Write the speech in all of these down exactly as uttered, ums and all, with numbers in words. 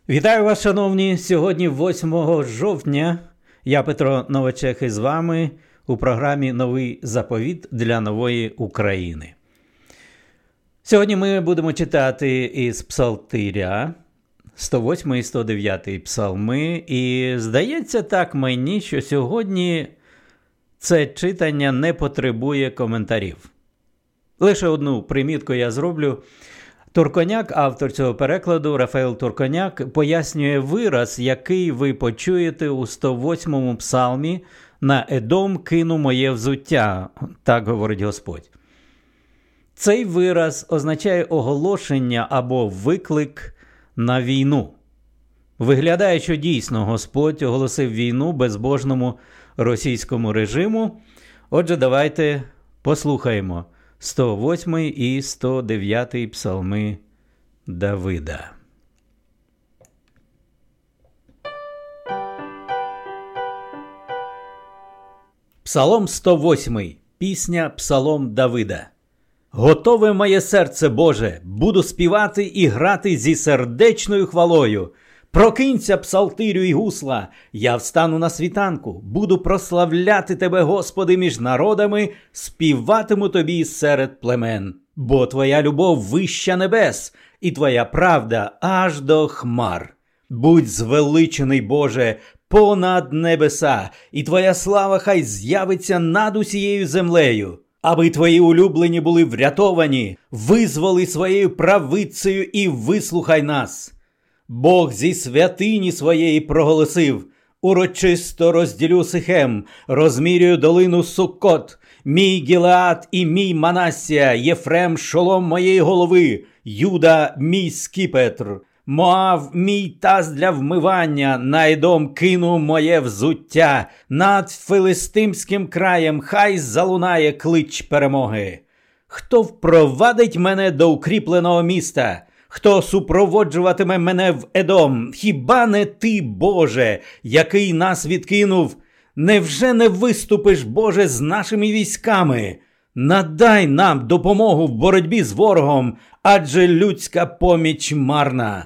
Вітаю вас, шановні! Сьогодні восьмого жовтня. Я Петро Новачех із вами у програмі «Новий заповіт для нової України». Сьогодні ми будемо читати із Псалтиря, сто восьмий і сто дев'ятий псалми. І здається так мені, що сьогодні це читання не потребує коментарів. Лише одну примітку я зроблю. Турконяк, автор цього перекладу, Рафаел Турконяк, пояснює вираз, який ви почуєте у сто восьмому псалмі «На Едом кину моє взуття», так говорить Господь. Цей вираз означає оголошення або виклик на війну. Виглядає, що дійсно Господь оголосив війну безбожному російському режиму. Отже, давайте послухаємо сто восьмий і сто дев'ятий псалми Давида. Псалом сто восьмий. Пісня «Псалом Давида». «Готове моє серце, Боже, буду співати і грати зі сердечною хвалою. Прокинься, псалтирю і гусла, я встану на світанку, буду прославляти Тебе, Господи, між народами, співатиму Тобі серед племен. Бо Твоя любов вища небес, і Твоя правда аж до хмар. Будь звеличений, Боже, понад небеса, і Твоя слава хай з'явиться над усією землею. Аби Твої улюблені були врятовані, визволи своєю правицею і вислухай нас. Бог зі святині своєї проголосив: урочисто розділю Сихем, розмірюю долину Суккот, мій Гілеад і мій Манассія, Єфрем шолом моєї голови, Юда мій скіпетр, Моав мій таз для вмивання, на Едом кину моє взуття, над филистимським краєм хай залунає клич перемоги. Хто впровадить мене до укріпленого міста? Хто супроводжуватиме мене в Едом? Хіба не ти, Боже, який нас відкинув? Невже не виступиш, Боже, з нашими військами? Надай нам допомогу в боротьбі з ворогом, адже людська поміч марна.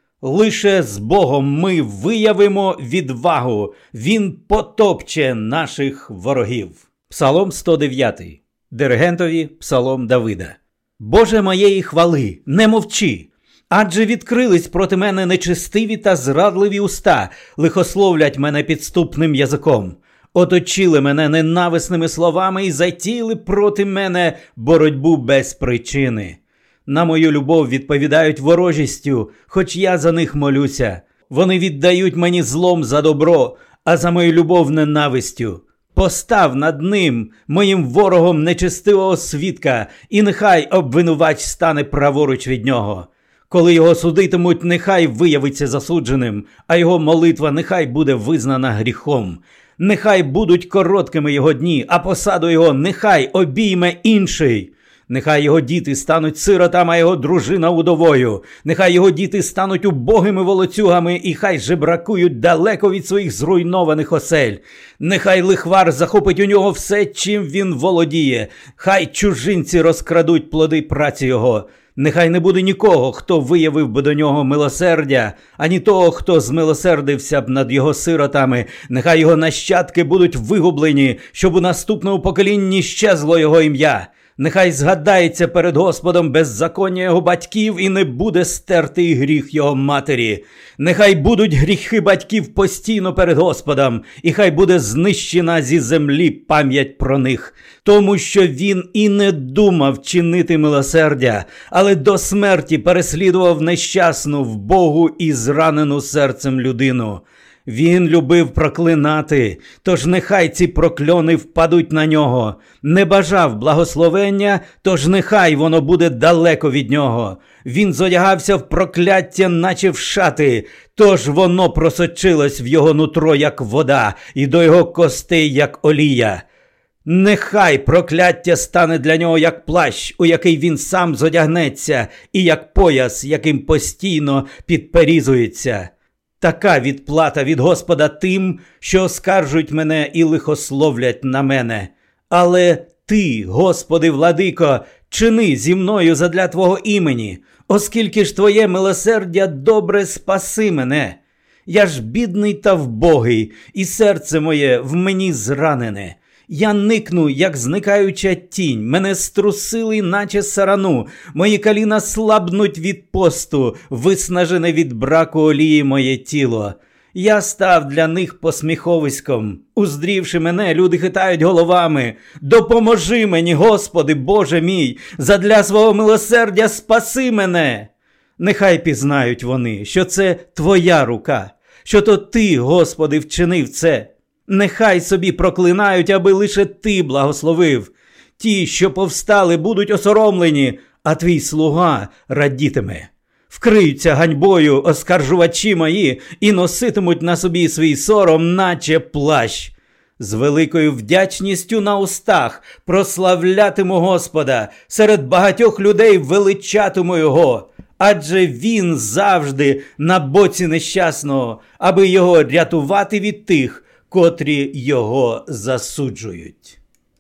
Лише з Богом ми виявимо відвагу, Він потопче наших ворогів». Псалом сто дев'ятий. Диригентові псалом Давида. «Боже моєї хвали, не мовчи! Адже відкрились проти мене нечестиві та зрадливі уста, лихословлять мене підступним язиком. Оточили мене ненависними словами і затіяли проти мене боротьбу без причини. На мою любов відповідають ворожістю, хоч я за них молюся. Вони віддають мені злом за добро, а за мою любов ненавистю. Постав над ним, моїм ворогом, нечестивого свідка, і нехай обвинувач стане праворуч від нього. Коли його судитимуть, нехай виявиться засудженим, а його молитва нехай буде визнана гріхом. Нехай будуть короткими його дні, а посаду його нехай обійме інший. Нехай його діти стануть сиротами, а його дружина удовою. Нехай його діти стануть убогими волоцюгами і хай жебракують далеко від своїх зруйнованих осель. Нехай лихвар захопить у нього все, чим він володіє. Хай чужинці розкрадуть плоди праці його. Нехай не буде нікого, хто виявив би до нього милосердя, ані того, хто змилосердився б над його сиротами. Нехай його нащадки будуть вигублені, щоб у наступному поколінні щезло його ім'я. Нехай згадається перед Господом беззаконня його батьків і не буде стертий гріх його матері. Нехай будуть гріхи батьків постійно перед Господом, і хай буде знищена зі землі пам'ять про них. Тому що він і не думав чинити милосердя, але до смерті переслідував нещасну, вбогу і зранену серцем людину. Він любив проклинати, тож нехай ці прокльони впадуть на нього. Не бажав благословення, тож нехай воно буде далеко від нього. Він зодягався в прокляття, наче в шати, тож воно просочилось в його нутро, як вода, і до його костей, як олія. Нехай прокляття стане для нього як плащ, у який він сам зодягнеться, і як пояс, яким постійно підперізується. Така відплата від Господа тим, що оскаржують мене і лихословлять на мене. Але Ти, Господи, владико, чини зі мною задля Твого імені. Оскільки ж твоє милосердя добре, спаси мене. Я ж бідний та вбогий, і серце моє в мені зранене. Я никну, як зникаюча тінь, мене струсили, наче сарану, мої коліна слабнуть від посту, виснажене від браку олії моє тіло. Я став для них посміховиськом. Уздрівши мене, люди хитають головами. Допоможи мені, Господи, Боже мій, задля свого милосердя спаси мене. Нехай пізнають вони, що це Твоя рука, що то Ти, Господи, вчинив це. Нехай собі проклинають, аби лише Ти благословив. Ті, що повстали, будуть осоромлені, а Твій слуга радітиме. Вкриються ганьбою оскаржувачі мої і носитимуть на собі свій сором, наче плащ. З великою вдячністю на устах прославлятиму Господа, серед багатьох людей величатиму Його. Адже Він завжди на боці нещасного, аби його рятувати від тих, котрі його засуджують.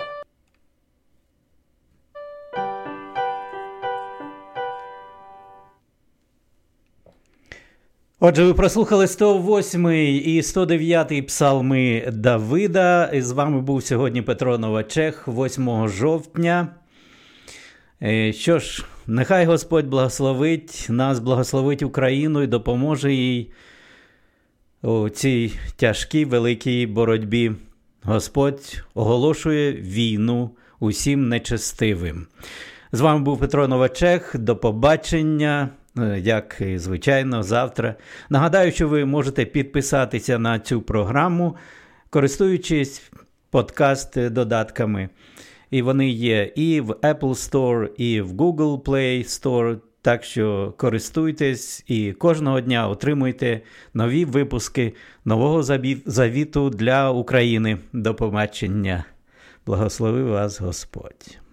Отже, ви прослухали сто восьмий і сто дев'ятий псалми Давида. І з вами був сьогодні Петро Новачех, восьмого жовтня. Що ж, нехай Господь благословить нас, благословить Україну і допоможе їй у цій тяжкій великій боротьбі. Господь оголошує війну усім нечестивим. З вами був Петро Новачех. До побачення, як і звичайно, завтра. Нагадаю, що ви можете підписатися на цю програму, користуючись подкаст-додатками. І вони є і в Apple Store, і в Google Play Store. Так що користуйтесь і кожного дня отримуйте нові випуски Нового Завіту для України. До побачення. Благослови вас Господь.